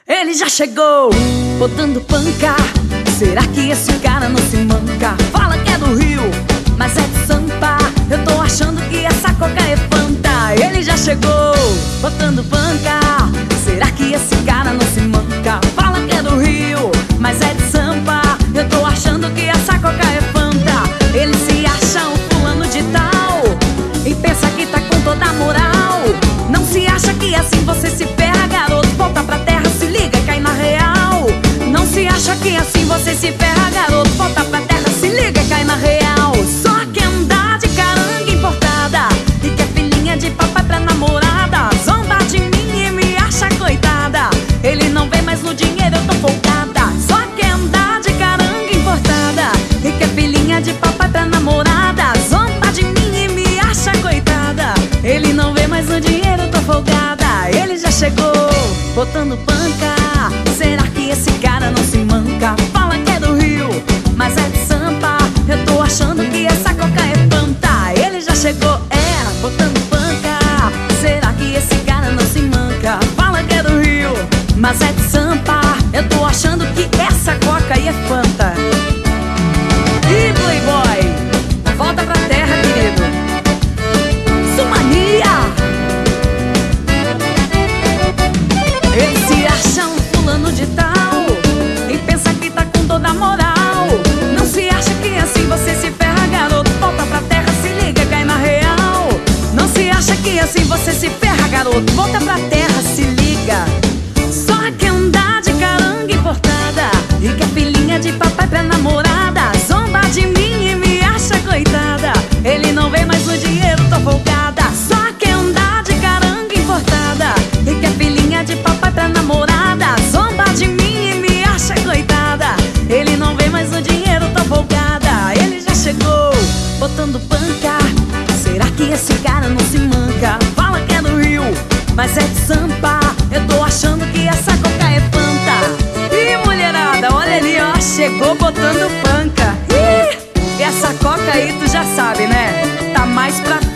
Ele já chegou, botando panca. Será que esse cara não se manca? Fala que é do Rio, mas é de Sampa. Eu tô achando que essa coca é Fanta. Ele já chegou, botando panca. Será que esse cara não se manca? Fala que é do Rio, mas é de Sampa. Eu tô achando que essa coca é Fanta. Ele se acha um fulano de tal e pensa que tá com toda a moral. Não se acha que assim você se ferra, garoto. Volta pra terra, se liga, cai na real. Não se acha que assim você se ferra, garoto. Volta pra terra, se liga, cai na real. Só quer andar de caranga importada e quer filhinha de papai pra namorada. Zomba de mim e me acha coitada. Ele não vem mais no dinheiro, eu tô folgada. Só quer andar de caranga importada e quer filhinha de papai pra namorada. Zomba de mim e me acha coitada. Ele não vem mais no dinheiro, eu tô folgada. Ele já chegou, botando panca. Será que esse cara não se manca? Fala que é do Rio, mas é de Sampa. Eu tô achando que essa coca é Fanta. Ele já chegou, botando panca. Será que esse cara não se manca? Fala que é do Rio, mas é de Sampa. Eu tô achando que essa coca aí é Fanta. E Playboy, volta pra terra, querido. Sumania. Ele se acha um fulano de tal e pensa que tá com toda a moral. Não se acha que assim você se ferra, garoto. Volta pra terra, se liga, cai na real. Não se acha que assim você se ferra, garoto. Volta pra terra, se liga. Só quer andar de caranga importada e quer filhinha de papai pra namorada. Zomba de mim e me acha coitada. Ele não vem mais no dinheiro, tô folgada. Só quer andar de caranga importada e quer filhinha de papai pra namorada. Zomba de mim e me acha coitada. Ele não vem mais no dinheiro, tô folgada. Ele já chegou, botando panca. Será que esse cara não se manca? Fala que é do Rio, mas é de Sampa. Eu tô achando que essa coca é Fanta. Ih, mulherada, olha ali, ó, chegou botando panca. Ih, essa coca aí tu já sabe, né? Tá mais pra